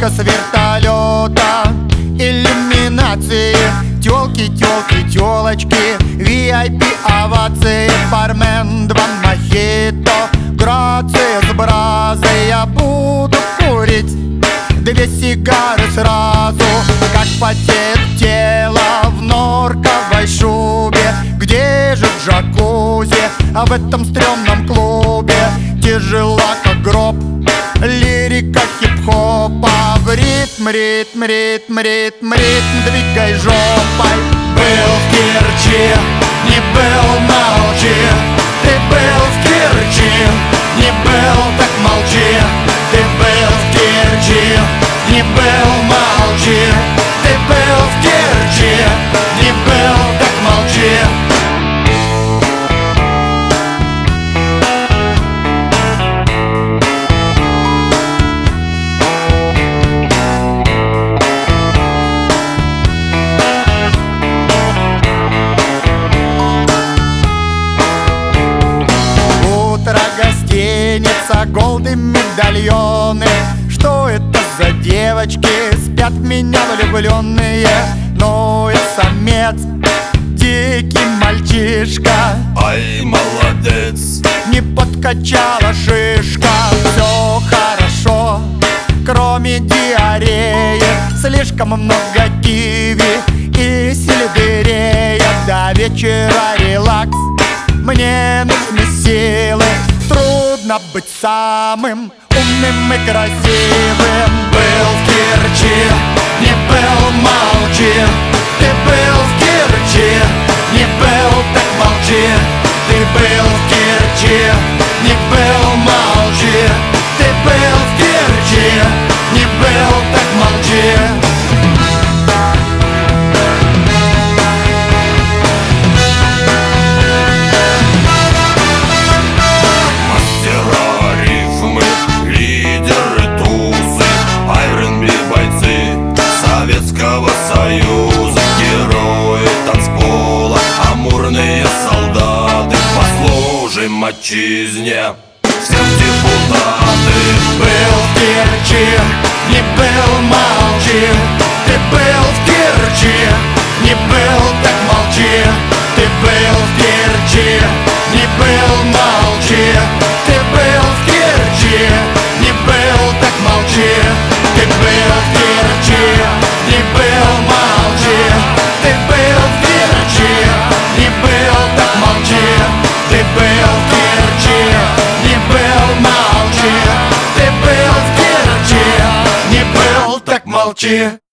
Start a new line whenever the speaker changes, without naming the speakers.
с вертолета. Иллюминации, тёлки, тёлки, тёлочки, VIP овации, бармен, 2 мохито, грации с бразой. Я буду курить 2 сигары сразу, как потеет тело в норковой шубе. Где же джакузи, а в этом стрёмном клубе? Тяжела, как гроб, лирика хип-хопа. В ритм, ритм, ритм, ритм, ритм двигай жопой. Был в Керчи, не был, молчи. Ты был в Керчи, не был, так молчи. Ты был в Керчи, не был, молчи. Ты был в Керчи, не был, так молчи. Гостиница, голды, медальоны. Что это за девочки? Спят в меня влюбленные. Но я самец, дикий мальчишка.
Ай, молодец.
Не подкачала шишка. Все хорошо, кроме диареи. Слишком много киви и сельдерея. До вечера релакс, мне нужны силы. Трудно быть самым умным и красивым.
Был в Керчи, не был, молчи. Ты был в Керчи, не был, так молчи. Ты был в Керчи, не был, молчи. Ты был в Керчи, не был, так молчи. Союза, герои танцпола, амурные солдаты, послужим отчизне, всем депутаты.
Был в Керчи, не был, молчи. Ты был в Керчи, не был, так молчи. Ты был в Керчи, не был, молчи. Ты был в Керчи, не был, так молчи. Ты был в Керчи, не был, молчи. Ты был в Керчи, не был, так молчи. Ты был в Керчи, не был, молчи. Ты был в Керчи, не был, так молчи.